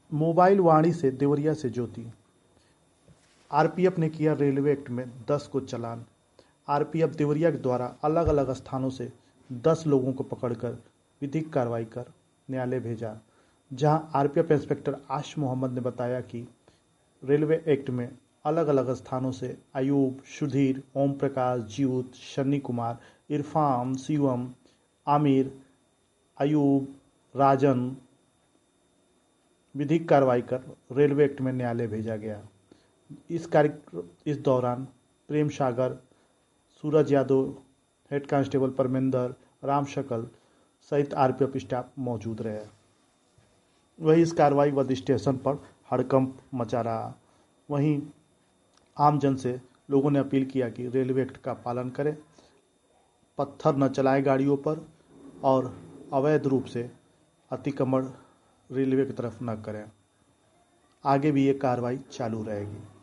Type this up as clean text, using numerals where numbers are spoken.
Mobile वाणी से देवरिया से ज्योति। RPF ने किया रेलवे एक्ट में 10 को चालान। आरपीएफ देवरिया के द्वारा अलग अलग स्थानों से 10 लोगों को पकड़कर विधिक कार्रवाई कर न्यायालय भेजा, जहां आरपीएफ इंस्पेक्टर आश मोहम्मद ने बताया कि रेलवे एक्ट में अलग अलग स्थानों से अयूब, सुधीर, ओम प्रकाश, जीवत, शनि कुमार, इरफान, शिवम, आमिर, अयूब, राजन विधिक कार्रवाई कर रेलवे एक्ट में न्यायालय भेजा गया। इस दौरान प्रेम सागर, सूरज यादव, हेड कांस्टेबल परमेंदर, राम शकल सहित आरपीएफ स्टाफ मौजूद रहे। वहीं इस कार्रवाई व स्टेशन पर हड़कंप मचा रहा। वहीं आमजन से लोगों ने अपील किया कि रेलवे एक्ट का पालन करें, पत्थर न चलाएं गाड़ियों पर और अवैध रूप से अतिक्रमण रेलवे की तरफ न करें। आगे भी ये कार्रवाई चालू रहेगी।